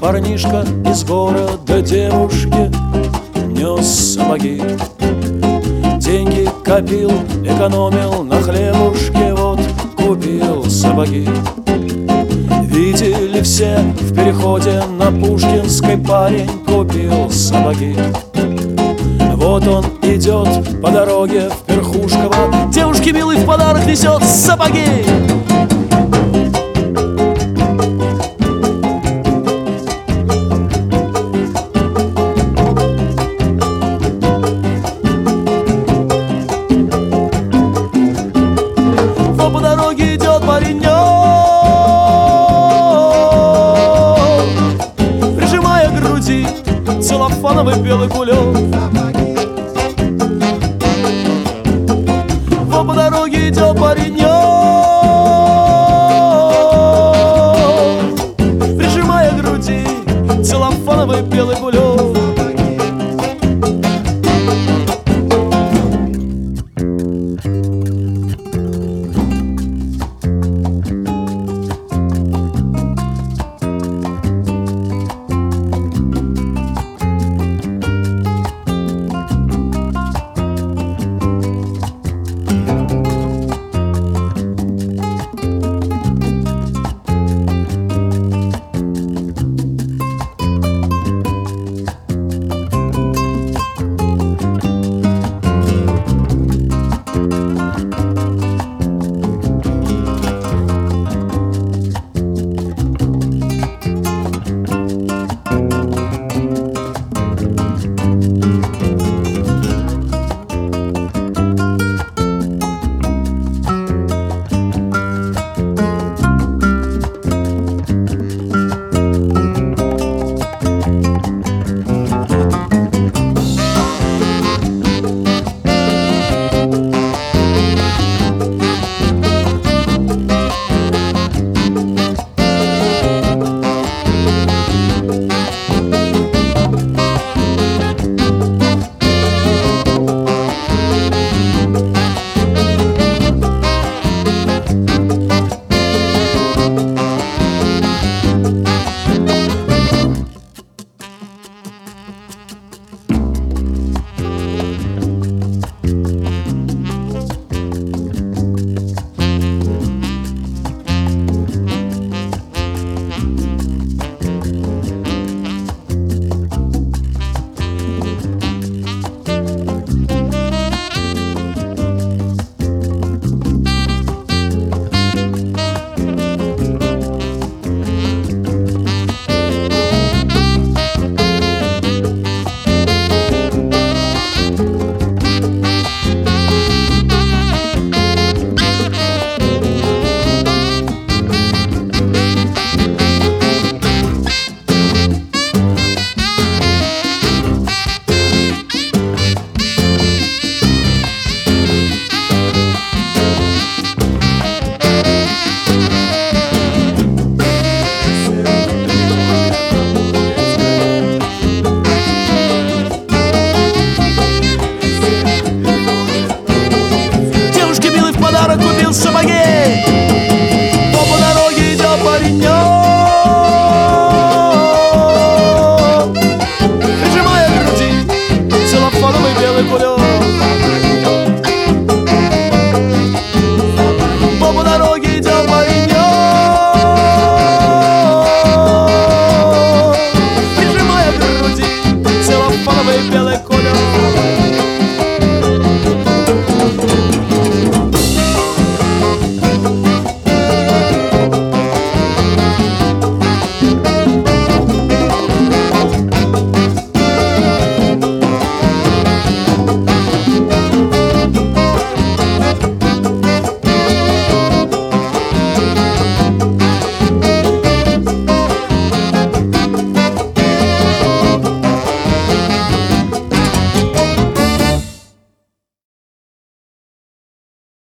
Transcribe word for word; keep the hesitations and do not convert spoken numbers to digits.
парнишка из города девушке нес сапоги. Деньги копил, экономил на хлебушке, вот купил сапоги. Видели все в переходе на Пушкинской, парень купил сапоги. Вот он идет по дороге в Перхушково, девушке милый в подарок несет сапоги. Вот по дороге идет паренек, прижимая к груди целлофановый белый кулек. Вот по дороге идет паренек, прижимая к груди целлофановый белый кулек.